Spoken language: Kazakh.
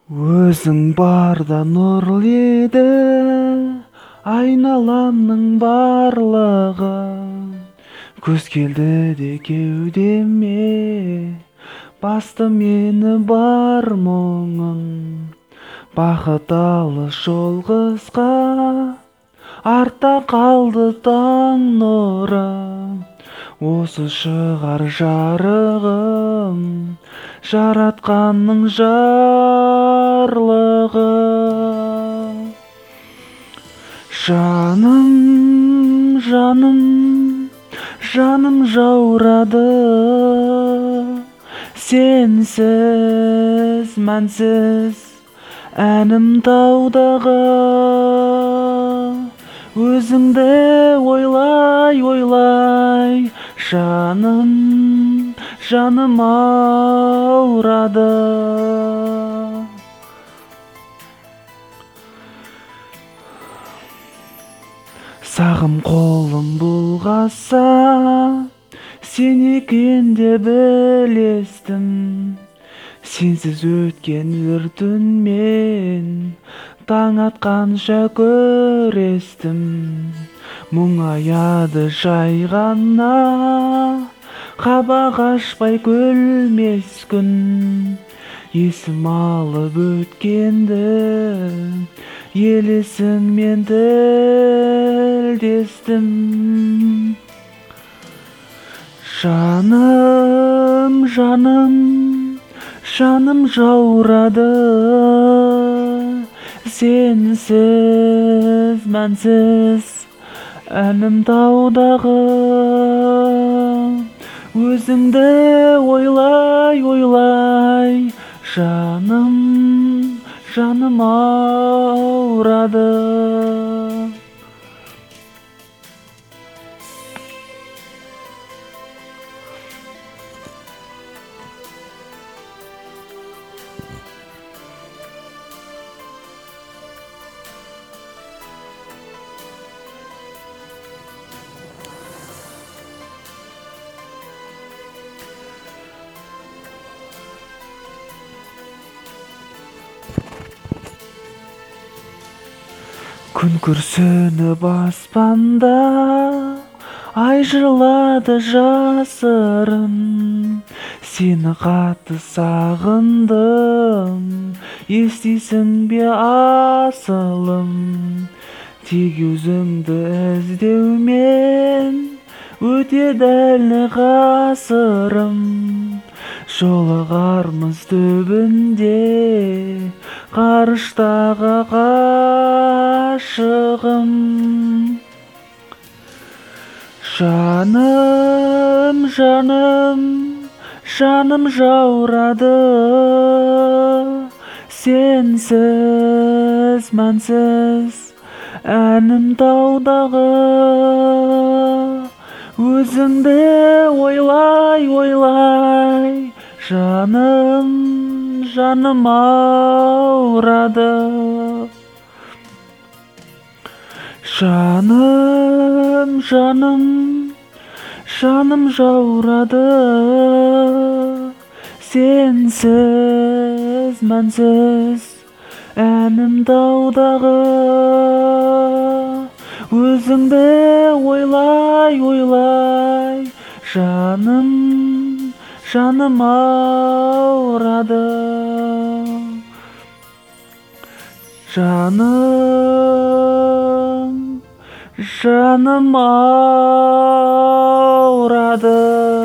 Өзің барда нұрлы еді айналамның барлығы, көз келді де кеудеме басты мені бар мұңын. Бақыт алыс жол қысқа, артта қалды таң нұры, осы шығар жарығым, жаратқанның жарлығы. Жаным, жаным, жаным жаурады, сенсіз, мәнсіз әнім таудағы. Өзіңді ойлай, ойлай, жаным, жаным ауырады. Сағым қолым бұлғаса, сен екен деп білестім. Сенсіз өткен бір түнмен таң атқанша көрестім. Мұңаяды жай ғана, қабақ ашпай күлмес күн. Есім алып өткенді, елесіңмен тілдестім. Жаным, жаным, жаным жаурады, сенсіз, мәнсіз әнім таудағы. Өзіңді ойлай, ойлай, жаным, жаным ауырады. Күн күрсініп аспанда, ай жырлады жасырын. Сені қатты сағындым, естисің бе асылым. Тек өзіңді іздеумен өтеді әлі ғасырым. Жолығармыз түбінде ғарыштағы ғашығым. Жаным, жаным, жаным жаурады, сенсіз, мәнсіз әнім таудағы. Өзіңді ойлай, ойлай, жаным, жаным ауырады. Жаным, жаным, жаным жаурады, сенсіз, мәнсіз әнім таудағы. Өзіңді ойлай, ойлай, жаным, жаным ауырады. Жаным, жаным ауырады.